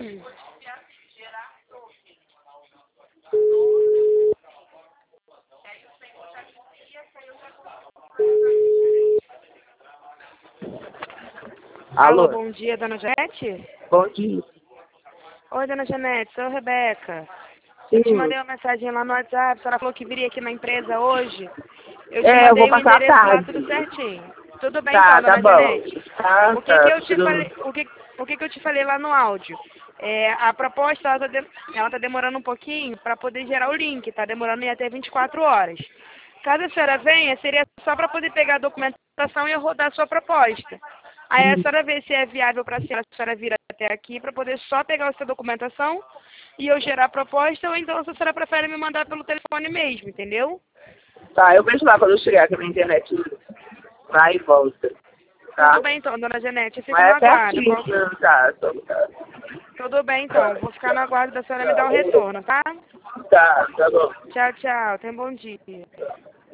Alô, Alô, bom dia, dona Janete? bom dia. Oi, dona Janete, sou a Rebeca. Sim. Eu te mandei uma mensagem lá no WhatsApp, a senhora falou que viria aqui na empresa hoje. Eu te Eu vou mandei o passar a endereço lá, tarde. tudo certinho. Tudo bem Tá, então, tá dona bom. Janete? Tá, O que que eu te tudo... falei, o que que eu te falei lá no áudio? A proposta, ela tá demorando um pouquinho para poder gerar o link, tá demorando em até 24 horas. Caso a senhora venha, seria só para poder pegar a documentação e eu rodar a sua proposta. Aí a senhora vê se é viável para a senhora vir até aqui para poder só pegar a sua documentação e eu gerar a proposta, ou então se a senhora prefere me mandar pelo telefone mesmo, entendeu? Tá, eu vejo lá quando eu chegar, que a minha internet vai e volta. Tá? Tudo bem então, dona Janete, eu fico no Mas é aguardo. pertinho, né? Tá, Tudo bem então, vou ficar no aguardo da senhora me dar um retorno, tá? tá bom. Tchau, tchau, tenha um bom dia.